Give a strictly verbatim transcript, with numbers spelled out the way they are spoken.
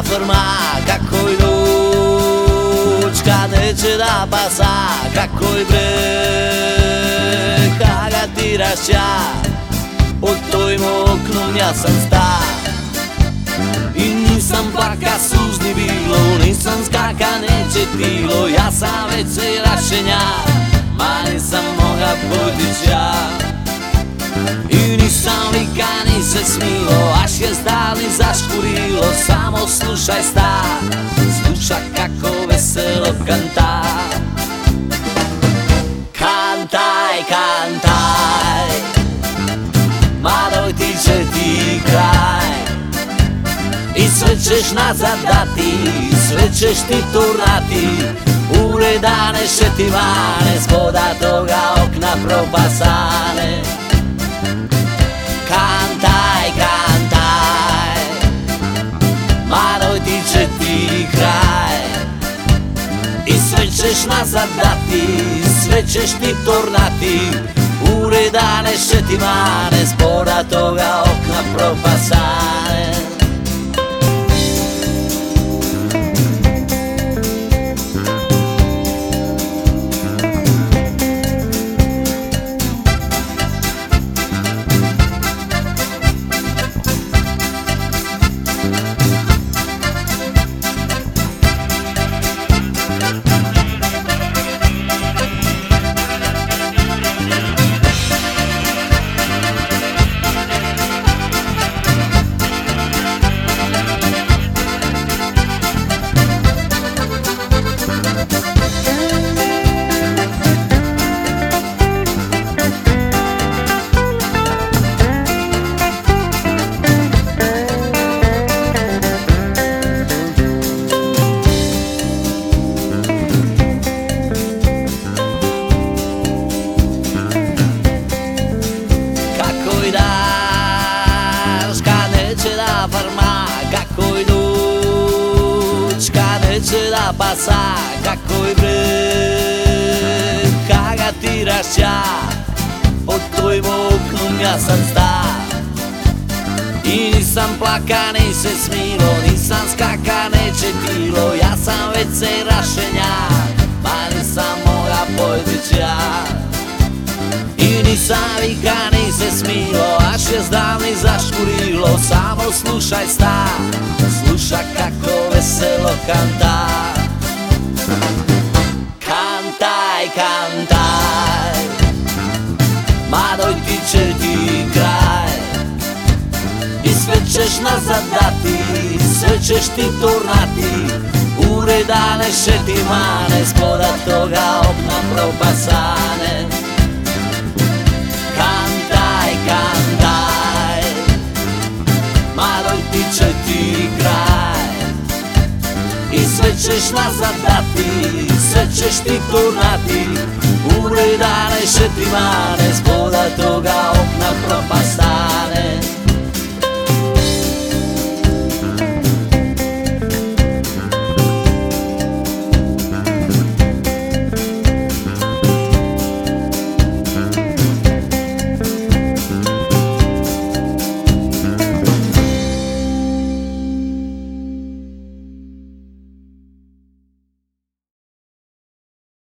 da ferma, kako i ručka neće da pasa, kako i breg, a ga ti rašća, pod tvojim oknom ja sam sta. I nisam plaka suzni bilo, nisam skaka neće tilo, ja sam već se rašenja, ma nisam moga podića. I nisam vika ni se smilo, až je zdali zaškurilo, samo slušaj sta, sluša kako veselo kanta. Kantaj, kantaj, ma dojti će ti kraj, i sve ćeš nazad dati, sve ćeš ti turnati, uredane šetimane, spoda toga okna propasane. Kantaj, kantaj, ma dojti će ti kraj, i sve ćeš nazad dati, sve ćeš ti turnati, uredane šetimane, spoda toga okna propasane. Kako i ručka neće da pasa, kako i breg, ka ga ti rašća, pod tvojim oknom ja sam sta. I nisam plaka, ni se smilo, nisam skaka, neće tilo, ja sam već se rašenja, ma nisam moga pojdića. I nisam vika, ni se smilo, až je zdavni zaškurilo, samo slušaj sta, sluša kako veselo kanta. Kantaj, kantaj, ma dojti će ti kraj, i sve ćeš nazad dati, sve ćeš ti turnati, uredane šetimane, spoda toga okna propasane. Kantaj, kantaj, ma dojti će ti kraj, i sve ćeš nazad dati, sve ćeš ti turnati, uredane šetimane, spoda toga okna propasane.